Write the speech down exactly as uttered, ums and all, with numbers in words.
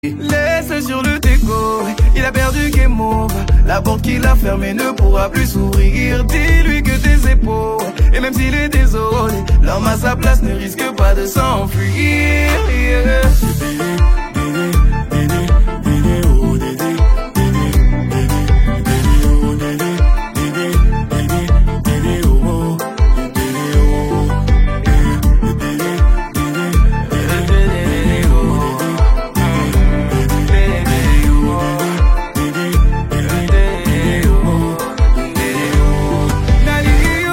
Laisse sur le déco, il a perdu game over. La porte qu'il a fermée ne pourra plus s'ouvrir. Dis-lui que tes épaules, et même s'il est désolé, l'homme à sa place ne risque pas de s'enfuir. Yeah.